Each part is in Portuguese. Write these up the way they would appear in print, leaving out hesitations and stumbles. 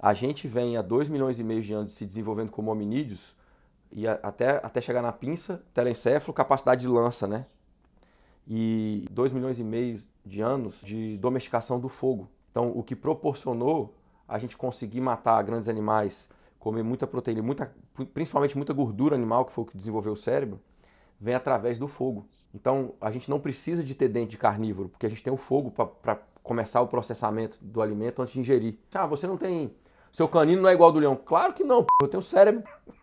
A gente vem há 2,5 milhões de anos se desenvolvendo como hominídeos, e até chegar na pinça, telencéfalo, capacidade de lança, né? E 2,5 milhões de anos de domesticação do fogo. Então, o que proporcionou a gente conseguir matar grandes animais, comer muita proteína, principalmente muita gordura animal, que foi o que desenvolveu o cérebro, vem através do fogo. Então, a gente não precisa de ter dente de carnívoro, porque a gente tem o fogo para começar o processamento do alimento antes de ingerir. Ah, você não tem... Seu canino não é igual ao do leão. Claro que não, eu tenho cérebro.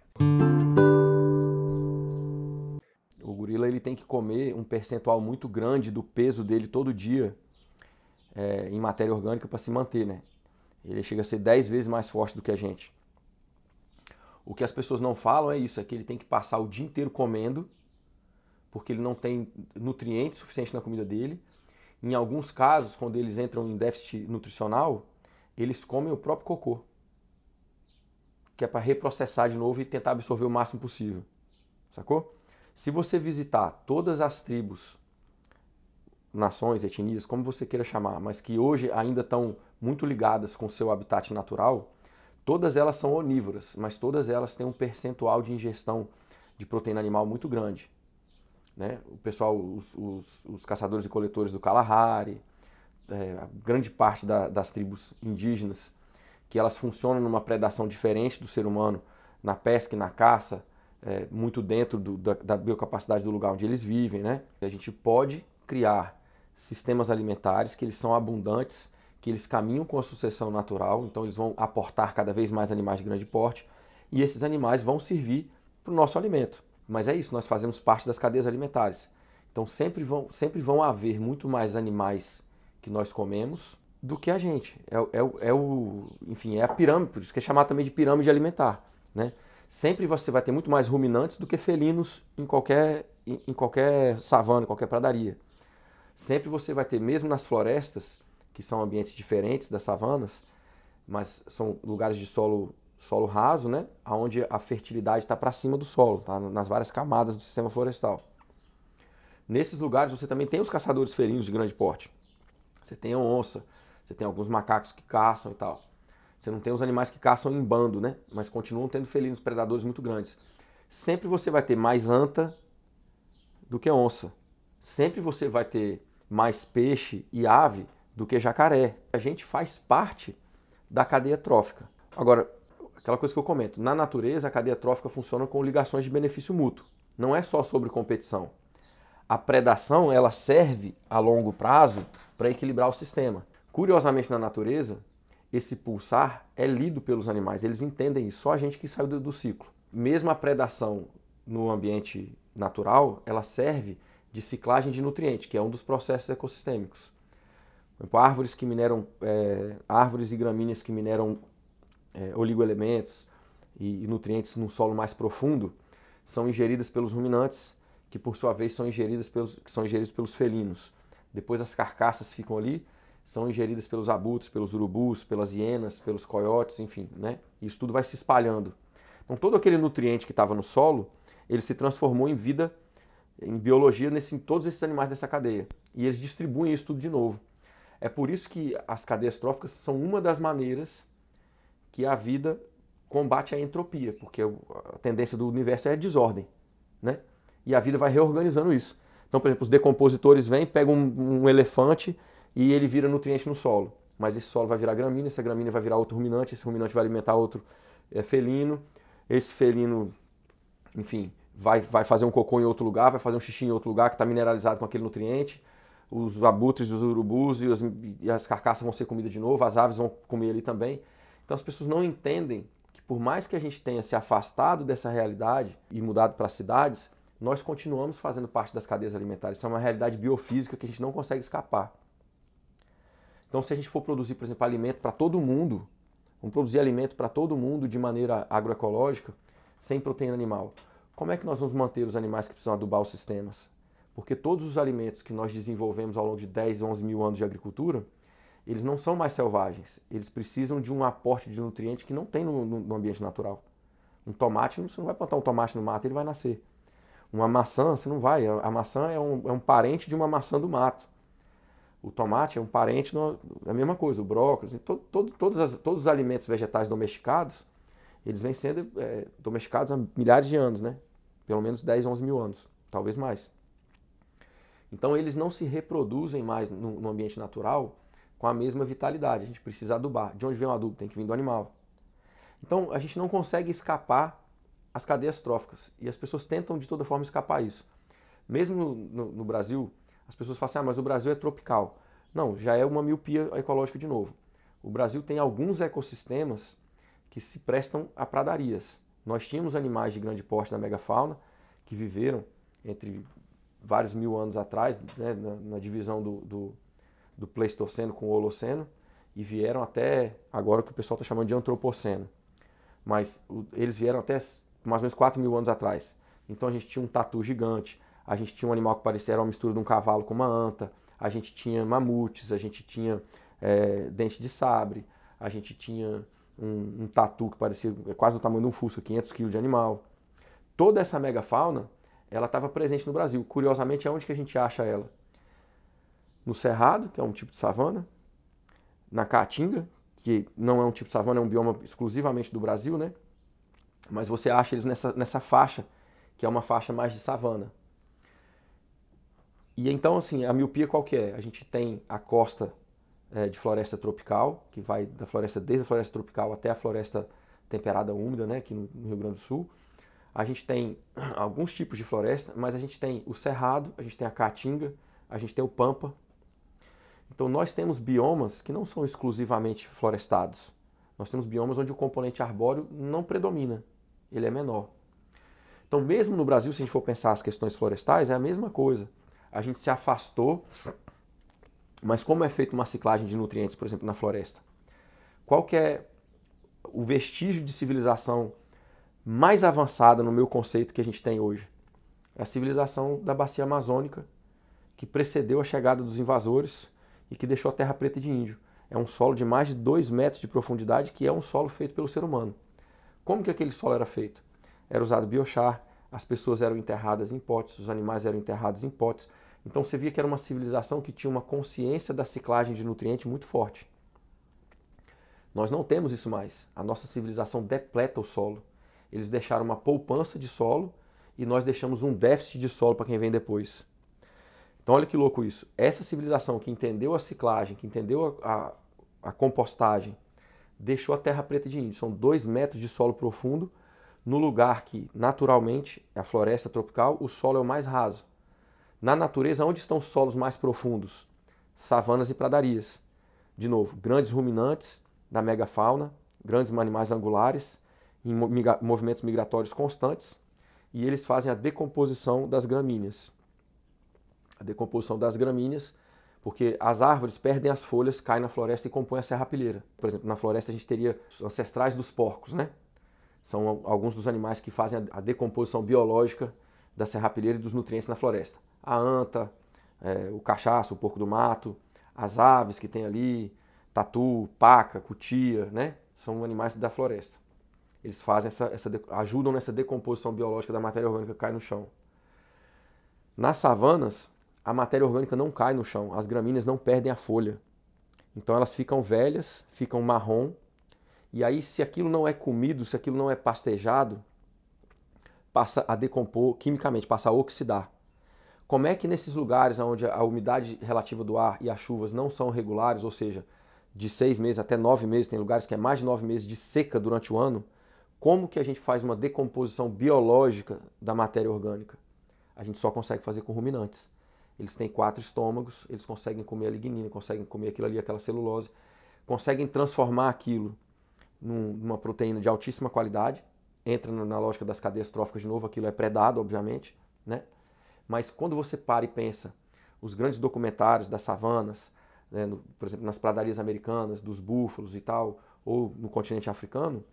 O gorila ele tem que comer um percentual muito grande do peso dele todo dia em matéria orgânica para se manter, né? Ele chega a ser 10 vezes mais forte do que a gente. O que as pessoas não falam é isso, é que ele tem que passar o dia inteiro comendo, porque ele não tem nutrientes suficientes na comida dele. Em alguns casos, quando eles entram em déficit nutricional, eles comem o próprio cocô, que é para reprocessar de novo e tentar absorver o máximo possível. Sacou? Se você visitar todas as tribos, nações, etnias, como você queira chamar, mas que hoje ainda estão muito ligadas com o seu habitat natural, todas elas são onívoras, mas todas elas têm um percentual de ingestão de proteína animal muito grande. Né? O pessoal, os caçadores e coletores do Kalahari, a grande parte das tribos indígenas, que elas funcionam numa predação diferente do ser humano, na pesca e na caça, muito dentro da biocapacidade do lugar onde eles vivem. Né? A gente pode criar sistemas alimentares que eles são abundantes, que eles caminham com a sucessão natural, então eles vão aportar cada vez mais animais de grande porte, e esses animais vão servir para o nosso alimento. Mas é isso, nós fazemos parte das cadeias alimentares. Então sempre vão haver muito mais animais que nós comemos do que a gente. Enfim, é a pirâmide, por isso que é chamado também de pirâmide alimentar. Né? Sempre você vai ter muito mais ruminantes do que felinos em qualquer savana, em qualquer pradaria. Sempre você vai ter, mesmo nas florestas, que são ambientes diferentes das savanas, mas são lugares de solo raso, né? Onde a fertilidade está para cima do solo, tá? Nas várias camadas do sistema florestal. Nesses lugares você também tem os caçadores felinos de grande porte. Você tem a onça, você tem alguns macacos que caçam e tal. Você não tem os animais que caçam em bando, né? Mas continuam tendo felinos predadores muito grandes. Sempre você vai ter mais anta do que onça. Sempre você vai ter mais peixe e ave do que jacaré. A gente faz parte da cadeia trófica. Agora, aquela coisa que eu comento, na natureza a cadeia trófica funciona com ligações de benefício mútuo. Não é só sobre competição. A predação ela serve a longo prazo para equilibrar o sistema. Curiosamente na natureza, esse pulsar é lido pelos animais, eles entendem isso, só a gente que saiu do ciclo. Mesmo a predação no ambiente natural, ela serve de ciclagem de nutrientes, que é um dos processos ecossistêmicos. Por exemplo, árvores e gramíneas que mineram oligoelementos e nutrientes num solo mais profundo são ingeridas pelos ruminantes, que por sua vez são ingeridos pelos felinos. Depois as carcaças ficam ali, são ingeridas pelos abutres, pelos urubus, pelas hienas, pelos coiotes, enfim, né? Isso tudo vai se espalhando. Então todo aquele nutriente que estava no solo, ele se transformou em vida, em biologia, em todos esses animais dessa cadeia. E eles distribuem isso tudo de novo. É por isso que as cadeias tróficas são uma das maneiras que a vida combate a entropia, porque a tendência do universo é a desordem, né? E a vida vai reorganizando isso. Então, por exemplo, os decompositores vêm, pegam um elefante e ele vira nutriente no solo. Mas esse solo vai virar gramínea, essa gramínea vai virar outro ruminante, esse ruminante vai alimentar outro felino, esse felino, enfim, vai fazer um cocô em outro lugar, vai fazer um xixi em outro lugar que está mineralizado com aquele nutriente. Os abutres, os urubus e as carcaças vão ser comida de novo, as aves vão comer ali também. Então as pessoas não entendem que por mais que a gente tenha se afastado dessa realidade e mudado para as cidades, nós continuamos fazendo parte das cadeias alimentares. Isso é uma realidade biofísica que a gente não consegue escapar. Então se a gente for produzir, por exemplo, alimento para todo mundo, vamos produzir alimento para todo mundo de maneira agroecológica, sem proteína animal, como é que nós vamos manter os animais que precisam adubar os sistemas? Porque todos os alimentos que nós desenvolvemos ao longo de 10, 11 mil anos de agricultura, eles não são mais selvagens. Eles precisam de um aporte de nutrientes que não tem no ambiente natural. Um tomate, você não vai plantar um tomate no mato, ele vai nascer. Uma maçã, você não vai. A maçã é um parente de uma maçã do mato. O tomate é um parente da mesma coisa, o brócolis, todos os alimentos vegetais domesticados, eles vêm sendo domesticados há milhares de anos, né? Pelo menos 10, 11 mil anos, talvez mais. Então eles não se reproduzem mais no ambiente natural com a mesma vitalidade. A gente precisa adubar. De onde vem o adubo? Tem que vir do animal. Então a gente não consegue escapar as cadeias tróficas. E as pessoas tentam de toda forma escapar isso. Mesmo no Brasil, as pessoas falam assim, mas o Brasil é tropical. Não, já é uma miopia ecológica de novo. O Brasil tem alguns ecossistemas que se prestam a pradarias. Nós tínhamos animais de grande porte da megafauna que viveram entre vários mil anos atrás, né, na divisão do Pleistoceno com o Holoceno, e vieram até agora o que o pessoal está chamando de Antropoceno. Mas eles vieram até mais ou menos 4 mil anos atrás. Então a gente tinha um tatu gigante, a gente tinha um animal que parecia uma mistura de um cavalo com uma anta, a gente tinha mamutes, a gente tinha dente de sabre, a gente tinha um tatu que parecia quase do tamanho de um fusca, 500 quilos de animal. Toda essa megafauna, ela estava presente no Brasil. Curiosamente, aonde que a gente acha ela? No Cerrado, que é um tipo de savana, na Caatinga, que não é um tipo de savana, é um bioma exclusivamente do Brasil, né? Mas você acha eles nessa faixa, que é uma faixa mais de savana. E então, assim, a miopia qual que é? A gente tem a costa de floresta tropical, que vai desde a floresta tropical até a floresta temperada úmida, né, aqui no Rio Grande do Sul. A gente tem alguns tipos de floresta, mas a gente tem o cerrado, a gente tem a caatinga, a gente tem o pampa. Então nós temos biomas que não são exclusivamente florestados. Nós temos biomas onde o componente arbóreo não predomina, ele é menor. Então mesmo no Brasil, se a gente for pensar as questões florestais, é a mesma coisa. A gente se afastou, mas como é feita uma ciclagem de nutrientes, por exemplo, na floresta? Qual que é o vestígio de civilização mais avançada no meu conceito que a gente tem hoje? É a civilização da bacia amazônica, que precedeu a chegada dos invasores e que deixou a terra preta de índio. É um solo de mais de 2 metros de profundidade, que é um solo feito pelo ser humano. Como que aquele solo era feito? Era usado biochar, as pessoas eram enterradas em potes, os animais eram enterrados em potes. Então você via que era uma civilização que tinha uma consciência da ciclagem de nutrientes muito forte. Nós não temos isso mais. A nossa civilização depleta o solo. Eles deixaram uma poupança de solo e nós deixamos um déficit de solo para quem vem depois. Então olha que louco isso. Essa civilização que entendeu a ciclagem, que entendeu a compostagem, deixou a terra preta de índio. São 2 metros de solo profundo, no lugar que, naturalmente, é a floresta tropical, o solo é o mais raso. Na natureza, onde estão os solos mais profundos? Savanas e pradarias. De novo, grandes ruminantes da megafauna, grandes animais angulares, em movimentos migratórios constantes, e eles fazem a decomposição das gramíneas. A decomposição das gramíneas, porque as árvores perdem as folhas, caem na floresta e compõem a serrapilheira. Por exemplo, na floresta a gente teria os ancestrais dos porcos, né? São alguns dos animais que fazem a decomposição biológica da serrapilheira e dos nutrientes na floresta. A anta, o cachaço, o porco do mato, as aves que tem ali, tatu, paca, cutia, né? São animais da floresta. Eles fazem ajudam nessa decomposição biológica da matéria orgânica que cai no chão. Nas savanas, a matéria orgânica não cai no chão, as gramíneas não perdem a folha. Então elas ficam velhas, ficam marrom, e aí se aquilo não é comido, se aquilo não é pastejado, passa a decompor quimicamente, passa a oxidar. Como é que nesses lugares onde a umidade relativa do ar e as chuvas não são regulares, ou seja, de 6 meses até 9 meses, tem lugares que é mais de 9 meses de seca durante o ano, como que a gente faz uma decomposição biológica da matéria orgânica? A gente só consegue fazer com ruminantes. Eles têm 4 estômagos, eles conseguem comer a lignina, conseguem comer aquilo ali, aquela celulose, conseguem transformar aquilo numa proteína de altíssima qualidade, entra na lógica das cadeias tróficas de novo, aquilo é predado, obviamente, né? Mas quando você para e pensa, os grandes documentários das savanas, né, por exemplo, nas pradarias americanas, dos búfalos e tal, ou no continente africano,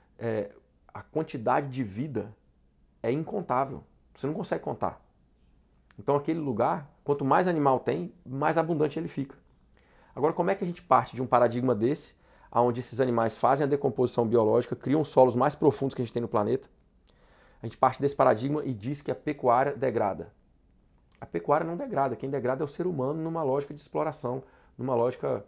a quantidade de vida é incontável. Você não consegue contar. Então aquele lugar, quanto mais animal tem, mais abundante ele fica. Agora, como é que a gente parte de um paradigma desse, onde esses animais fazem a decomposição biológica, criam solos mais profundos que a gente tem no planeta? A gente parte desse paradigma e diz que a pecuária degrada. A pecuária não degrada, quem degrada é o ser humano numa lógica de exploração, numa lógica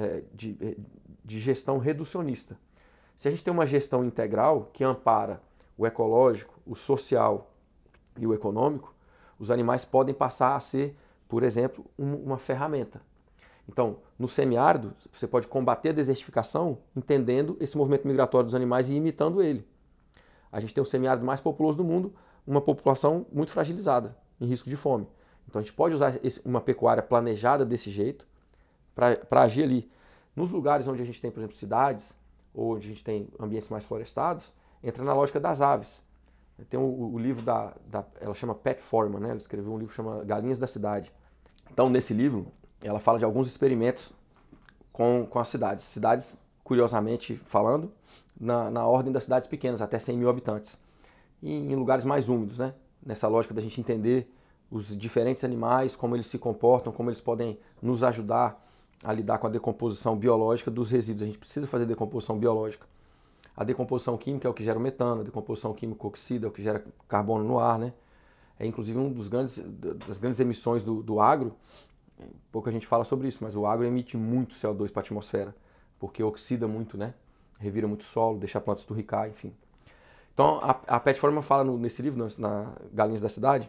de gestão reducionista. Se a gente tem uma gestão integral que ampara o ecológico, o social e o econômico, os animais podem passar a ser, por exemplo, uma ferramenta. Então, no semiárido, você pode combater a desertificação entendendo esse movimento migratório dos animais e imitando ele. A gente tem o semiárido mais populoso do mundo, uma população muito fragilizada, em risco de fome. Então, a gente pode usar uma pecuária planejada desse jeito para agir ali. Nos lugares onde a gente tem, por exemplo, cidades, ou onde a gente tem ambientes mais florestados, entra na lógica das aves. Tem o livro ela chama Pat Foreman, né? Ela escreveu um livro que chama Galinhas da Cidade. Então, nesse livro, ela fala de alguns experimentos com as cidades. Cidades, curiosamente falando, na ordem das cidades pequenas, até 100 mil habitantes. E em lugares mais úmidos, né? Nessa lógica da gente entender os diferentes animais, como eles se comportam, como eles podem nos ajudar a lidar com a decomposição biológica dos resíduos. A gente precisa fazer decomposição biológica. A decomposição química é o que gera o metano, a decomposição química oxida é o que gera carbono no ar, né? É inclusive das grandes emissões do agro. Pouca gente fala sobre isso, mas o agro emite muito CO2 para a atmosfera, porque oxida muito, né? Revira muito solo, deixa a planta esturricar, enfim. Então, a Pat Foreman fala nesse livro, na Galinhas da Cidade,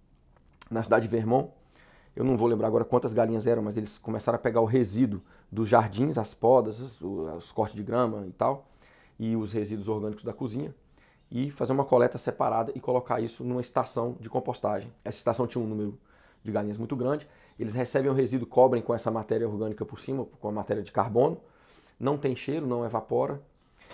na cidade de Vermont, eu não vou lembrar agora quantas galinhas eram, mas eles começaram a pegar o resíduo dos jardins, as podas, os cortes de grama e tal, e os resíduos orgânicos da cozinha, e fazer uma coleta separada e colocar isso numa estação de compostagem. Essa estação tinha um número de galinhas muito grande, eles recebem o resíduo, cobrem com essa matéria orgânica por cima, com a matéria de carbono, não tem cheiro, não evapora,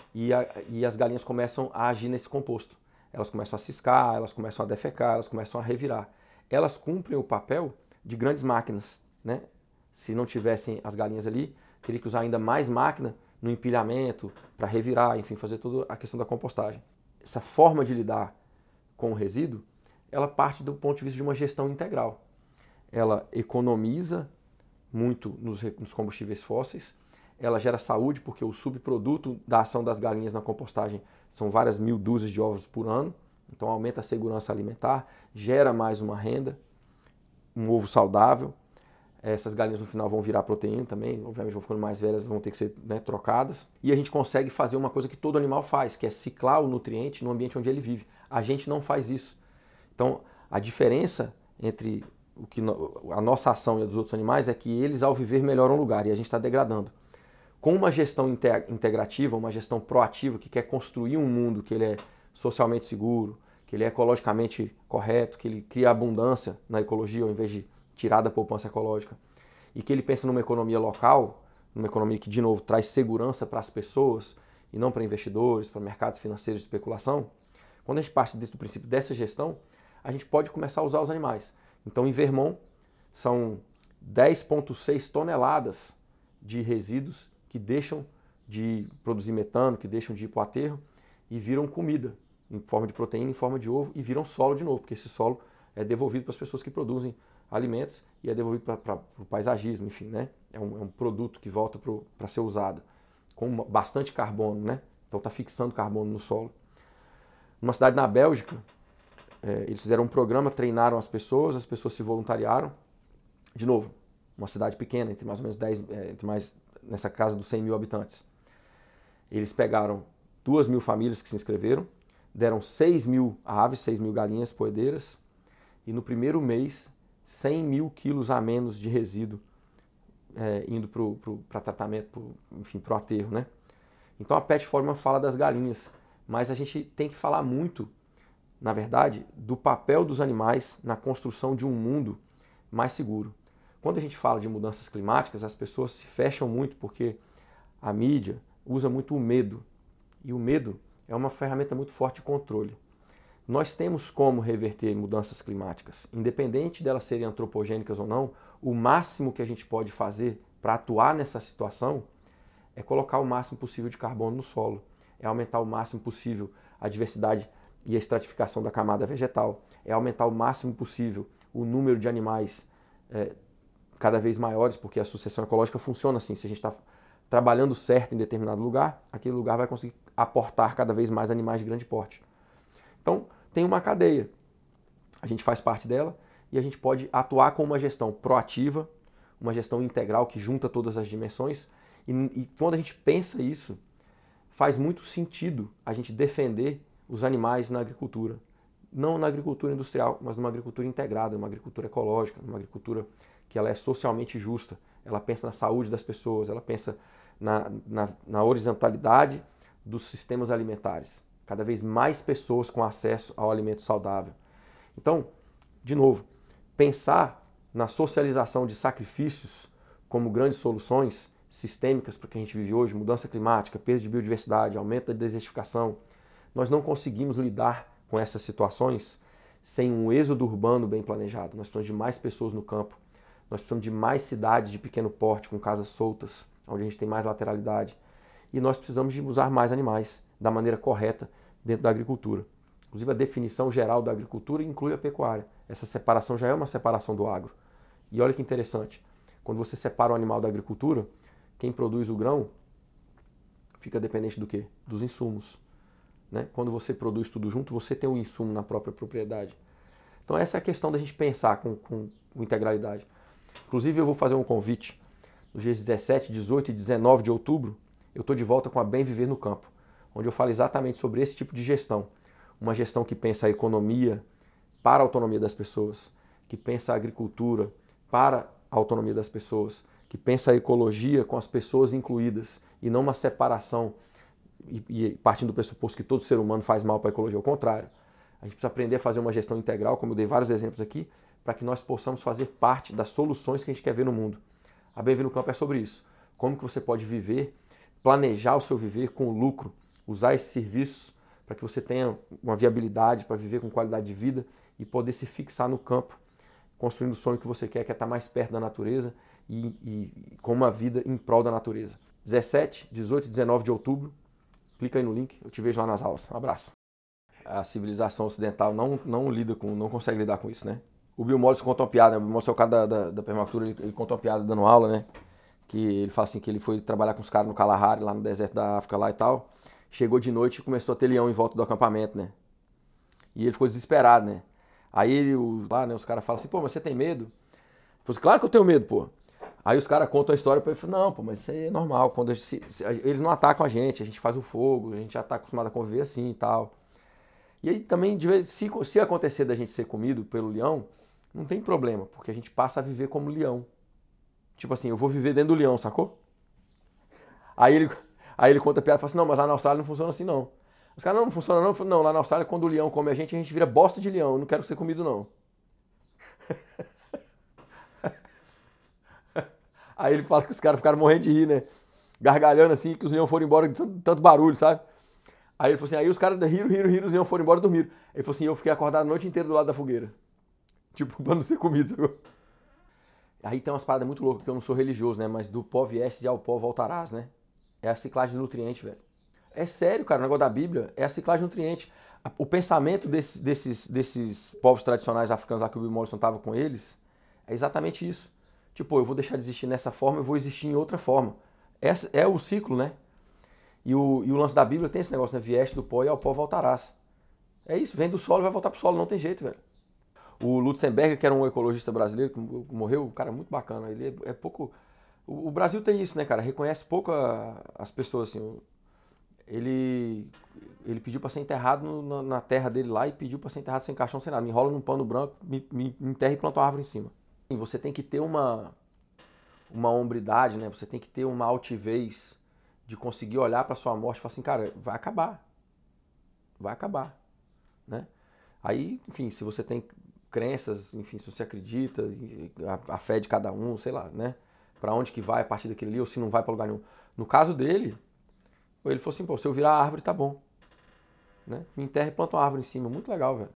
e as galinhas começam a agir nesse composto. Elas começam a ciscar, elas começam a defecar, elas começam a revirar. Elas cumprem o papel de grandes máquinas, né? Se não tivessem as galinhas ali, teria que usar ainda mais máquina no empilhamento, para revirar, enfim, fazer toda a questão da compostagem. Essa forma de lidar com o resíduo, ela parte do ponto de vista de uma gestão integral. Ela economiza muito nos combustíveis fósseis, ela gera saúde, porque o subproduto da ação das galinhas na compostagem são várias mil dúzias de ovos por ano, então aumenta a segurança alimentar, gera mais uma renda, um ovo saudável. Essas galinhas no final vão virar proteína também, obviamente vão ficando mais velhas, vão ter que ser, né, trocadas. E a gente consegue fazer uma coisa que todo animal faz, que é ciclar o nutriente no ambiente onde ele vive. A gente não faz isso. Então, a diferença entre a nossa ação e a dos outros animais é que eles, ao viver, melhoram o lugar e a gente está degradando. Com uma gestão integrativa, uma gestão proativa, que quer construir um mundo que ele é socialmente seguro, que ele é ecologicamente correto, que ele cria abundância na ecologia ao invés de tirar da poupança ecológica, e que ele pensa numa economia local, numa economia que, de novo, traz segurança para as pessoas e não para investidores, para mercados financeiros de especulação, quando a gente parte do princípio dessa gestão, a gente pode começar a usar os animais. Então, em Vermont, são 10,6 toneladas de resíduos que deixam de produzir metano, que deixam de ir para o aterro e viram comida, em forma de proteína, em forma de ovo, e viram solo de novo, porque esse solo é devolvido para as pessoas que produzem alimentos e é devolvido para o paisagismo, enfim, né? É um produto que volta para ser usado, com bastante carbono, né? Então está fixando carbono no solo. Numa cidade na Bélgica, eles fizeram um programa, treinaram as pessoas se voluntariaram. De novo, uma cidade pequena, entre mais ou menos 10, nessa casa dos 100 mil habitantes. Eles pegaram 2.000 famílias que se inscreveram, deram 6 mil aves, 6 mil galinhas poedeiras, e no primeiro mês, 100 mil quilos a menos de resíduo indo para tratamento, enfim, para o aterro, né? Então a Pat Foreman fala das galinhas, mas a gente tem que falar muito, na verdade, do papel dos animais na construção de um mundo mais seguro. Quando a gente fala de mudanças climáticas, as pessoas se fecham muito porque a mídia usa muito o medo, e o medo é uma ferramenta muito forte de controle. Nós temos como reverter mudanças climáticas, independente delas serem antropogênicas ou não. O máximo que a gente pode fazer para atuar nessa situação é colocar o máximo possível de carbono no solo, é aumentar o máximo possível a diversidade e a estratificação da camada vegetal, é aumentar o máximo possível o número de animais cada vez maiores, porque a sucessão ecológica funciona assim. Se a gente está trabalhando certo em determinado lugar, aquele lugar vai conseguir aportar cada vez mais animais de grande porte. Então, tem uma cadeia. A gente faz parte dela e a gente pode atuar com uma gestão proativa, uma gestão integral que junta todas as dimensões. E quando a gente pensa isso, faz muito sentido a gente defender os animais na agricultura. Não na agricultura industrial, mas numa agricultura integrada, numa agricultura ecológica, numa agricultura que ela é socialmente justa. Ela pensa na saúde das pessoas, ela pensa na horizontalidade dos sistemas alimentares. Cada vez mais pessoas com acesso ao alimento saudável. Então, de novo, pensar na socialização de sacrifícios como grandes soluções sistêmicas para o que a gente vive hoje, mudança climática, perda de biodiversidade, aumento da desertificação, nós não conseguimos lidar com essas situações sem um êxodo urbano bem planejado. Nós precisamos de mais pessoas no campo, nós precisamos de mais cidades de pequeno porte, com casas soltas, onde a gente tem mais lateralidade, e nós precisamos de usar mais animais da maneira correta dentro da agricultura. Inclusive a definição geral da agricultura inclui a pecuária. Essa separação já é uma separação do agro. E olha que interessante, quando você separa o animal da agricultura, quem produz o grão fica dependente do quê? Dos insumos. Né? Quando você produz tudo junto, você tem um insumo na própria propriedade. Então essa é a questão da gente pensar com integralidade. Inclusive eu vou fazer um convite. Nos dias 17, 18 e 19 de outubro, eu estou de volta com a Bem Viver no Campo, onde eu falo exatamente sobre esse tipo de gestão. Uma gestão que pensa a economia para a autonomia das pessoas, que pensa a agricultura para a autonomia das pessoas, que pensa a ecologia com as pessoas incluídas e não uma separação e partindo do pressuposto que todo ser humano faz mal para a ecologia. Ao contrário, a gente precisa aprender a fazer uma gestão integral, como eu dei vários exemplos aqui, para que nós possamos fazer parte das soluções que a gente quer ver no mundo. A Bem Viver no Campo é sobre isso. Como que você pode viver, planejar o seu viver com lucro, usar esses serviços para que você tenha uma viabilidade para viver com qualidade de vida e poder se fixar no campo, construindo o sonho que você quer, que é estar mais perto da natureza e com uma vida em prol da natureza. 17, 18 e 19 de outubro, clica aí no link, eu te vejo lá nas aulas. Um abraço. A civilização ocidental não consegue lidar com isso, né? O Bill Mollison conta uma piada, né? O Bill Mollison é o cara da permacultura, ele conta uma piada dando aula, né? Que ele fala assim que ele foi trabalhar com os caras no Kalahari, lá no deserto da África lá e tal. Chegou de noite e começou a ter leão em volta do acampamento, né? E ele ficou desesperado, né? Aí os caras falam assim, pô, mas você tem medo? Ele falou assim, claro que eu tenho medo, pô. Aí os caras contam a história pra ele e falam, não, pô, mas isso aí é normal. Quando eles não atacam a gente faz o fogo, a gente já tá acostumado a conviver assim e tal. E aí também, se acontecer da gente ser comido pelo leão, não tem problema, porque a gente passa a viver como leão. Tipo assim, eu vou viver dentro do leão, sacou? Aí ele conta a piada e fala assim, não, mas lá na Austrália não funciona assim não. Os caras, não funciona não. Não, lá na Austrália quando o leão come a gente vira bosta de leão, eu não quero ser comido não. Aí ele fala que os caras ficaram morrendo de rir, né? Gargalhando assim, que os leões foram embora de tanto barulho, sabe? Aí ele falou assim, aí os caras riram, os leões foram embora e dormiram. Ele falou assim, eu fiquei acordado a noite inteira do lado da fogueira. Tipo, pra não ser comido, sabe? Aí tem umas paradas muito loucas, que eu não sou religioso, né? Mas do pó viestes e ao pó voltarás, né? É a ciclagem de nutriente, velho. É sério, cara, o negócio da Bíblia é a ciclagem de nutriente. O pensamento desses povos tradicionais africanos lá que o Bill Mollison tava com eles é exatamente isso. Tipo, eu vou deixar de existir nessa forma, eu vou existir em outra forma. Essa é o ciclo, né? E o lance da Bíblia tem esse negócio, né? Vieste do pó e ao pó voltarás. É isso, vem do solo e vai voltar pro solo, não tem jeito, velho. O Lutzenberger, que era um ecologista brasileiro, que morreu, um cara muito bacana. Ele é pouco... O Brasil tem isso, né, cara? Reconhece pouco as pessoas, assim. Ele pediu para ser enterrado na terra dele lá e pediu para ser enterrado sem caixão, sem nada. Me enrola num pano branco, me enterra e planta uma árvore em cima. E você tem que ter uma hombridade, né? Você tem que ter uma altivez de conseguir olhar para sua morte e falar assim, cara, vai acabar, né? Aí, enfim, se você tem crenças, enfim, se você acredita, a fé de cada um, sei lá, né? Para onde que vai a partir daquele ali, ou se não vai para lugar nenhum. No caso dele, ele falou assim, pô, se eu virar a árvore, tá bom. Né? Me enterra e planta uma árvore em cima. Muito legal, velho.